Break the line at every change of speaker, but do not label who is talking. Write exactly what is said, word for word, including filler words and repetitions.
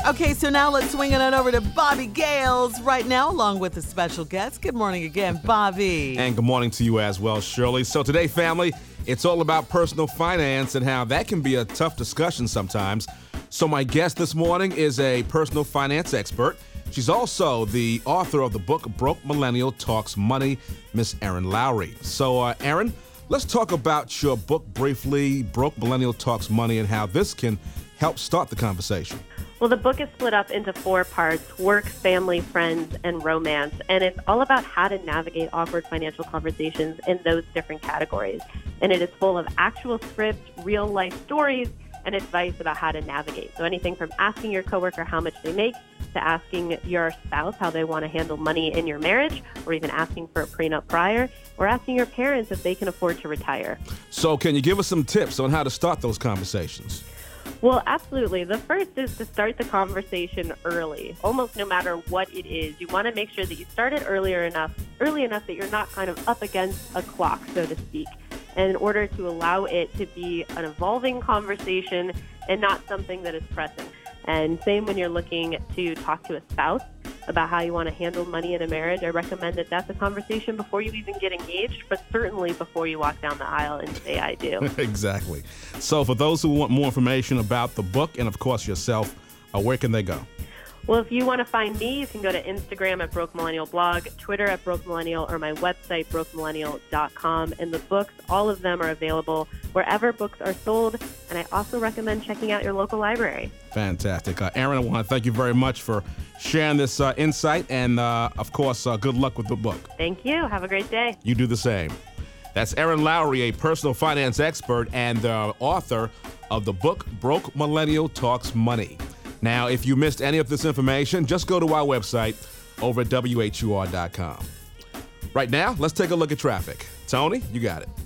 Okay, so now let's swing it on over to Bobby Gales right now, along with a special guest. Good morning again, Bobby.
And good morning to you as well, Shirley. So today, family, it's all about personal finance and how that can be a tough discussion sometimes. So my guest this morning is a personal finance expert. She's also the author of the book Broke Millennial Talks Money, Miss Erin Lowry. So, uh, Erin, let's talk about your book briefly, Broke Millennial Talks Money, and how this can help start the conversation.
Well, the book is split up into four parts: work, family, friends, and romance. And it's all about how to navigate awkward financial conversations in those different categories. And it is full of actual scripts, real life stories, and advice about how to navigate. So anything from asking your coworker how much they make to asking your spouse how they want to handle money in your marriage, or even asking for a prenup prior, or asking your parents if they can afford to retire.
So can you give us some tips on how to start those conversations?
Well, absolutely. The first is to start the conversation early, almost no matter what it is. You want to make sure that you start it earlier enough, early enough that you're not kind of up against a clock, so to speak, and in order to allow it to be an evolving conversation and not something that is pressing. And same when you're looking to talk to a spouse about how you want to handle money in a marriage. I recommend that that's a conversation before you even get engaged, but certainly before you walk down the aisle and say, I do.
Exactly. So for those who want more information about the book and, of course, yourself, uh, where can they go?
Well, if you want to find me, you can go to Instagram at Broke Millennial Blog, Twitter at Broke Millennial, or my website, broke millennial dot com. And the books, all of them are available wherever books are sold. And I also recommend checking out your local library.
Fantastic. Uh, Erin, I want to thank you very much for sharing this uh, insight. And, uh, of course, uh, good luck with the book.
Thank you. Have a great day.
You do the same. That's Erin Lowry, a personal finance expert and the uh, author of the book Broke Millennial Talks Money. Now, if you missed any of this information, just go to our website over at W H U R dot com. Right now, let's take a look at traffic. Tony, you got it.